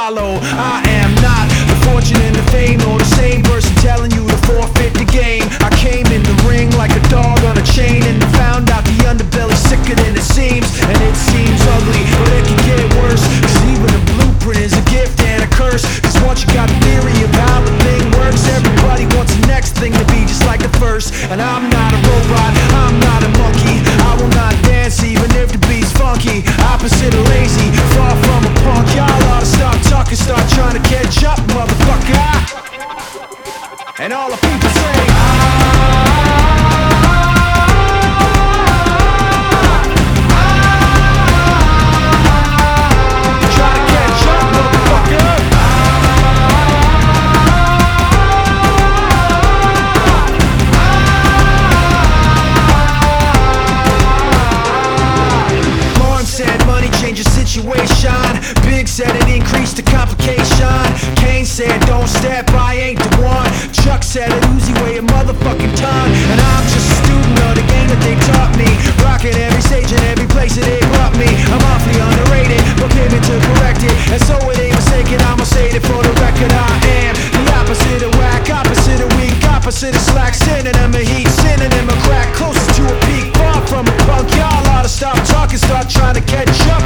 follow. I am not the fortune and the fame, or the same person telling you to forfeit the game. I came in the ring like a dog on a chain, and found out the underbelly's sicker than it seems. And it seems ugly, but it can get worse, cause even a blueprint is a gift and a curse. Cause once you got a theory of how the thing works, everybody wants the next thing to be just like the first. And I'm not a robot, I'm not a monkey. I will not dance even if the beat's funky. Opposite of lazy, far from a punk. Y'all ought to stop talking, start trying to catch up, motherfucker. And all the people say situation. Big said it increased the complication. Kane said don't step, I ain't the one. Chuck said it Uzi weigh a motherfucking ton. And I'm just a student of the game that they taught me, rocking every stage and every place that they brought me. I'm awfully underrated, but pivot to correct it. And so it ain't mistaken, I'ma say it for the record. I am the opposite of whack, opposite of weak, opposite of slack, synonym of heat, synonym of crack, closest to a peak, far from a punk. Y'all ought to stop talking, start trying to catch up.